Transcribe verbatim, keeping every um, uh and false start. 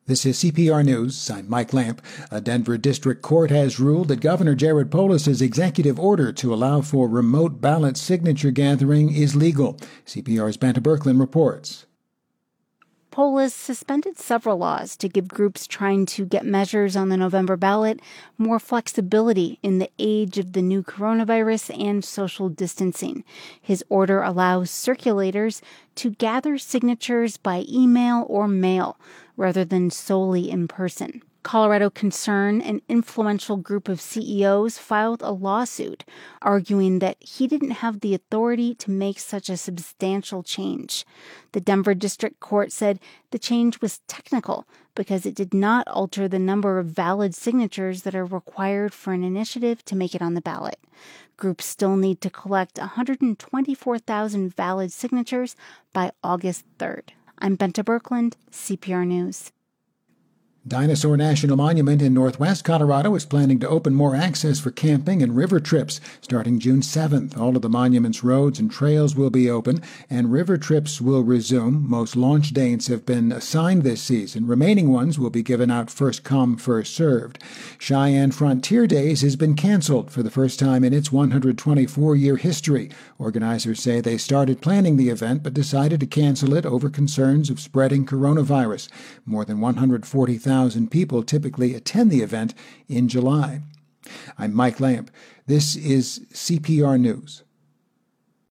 This is C P R News. I'm Mike Lamp. A Denver District Court has ruled that Governor Jared Polis's executive order to allow for remote ballot signature gathering is legal. C P R's Banta Berkland reports. Polis suspended several laws to give groups trying to get measures on the November ballot more flexibility in the age of the new coronavirus and social distancing. His order allows circulators to gather signatures by email or mail rather than solely in person. Colorado Concern, an influential group of C E Os, filed a lawsuit arguing that he didn't have the authority to make such a substantial change. The Denver District Court said the change was technical because it did not alter the number of valid signatures that are required for an initiative to make it on the ballot. Groups still need to collect one hundred twenty-four thousand valid signatures by August third. I'm Banta Berkland, C P R News. Dinosaur National Monument in northwest Colorado is planning to open more access for camping and river trips starting June seventh. All of the monument's roads and trails will be open, and river trips will resume. Most launch dates have been assigned this season. Remaining ones will be given out first come, first served. Cheyenne Frontier Days has been canceled for the first time in its one hundred twenty-four year history. Organizers say they started planning the event but decided to cancel it over concerns of spreading coronavirus. More than one hundred forty thousand people typically attend the event in July. I'm Mike Lamp. This is C P R News.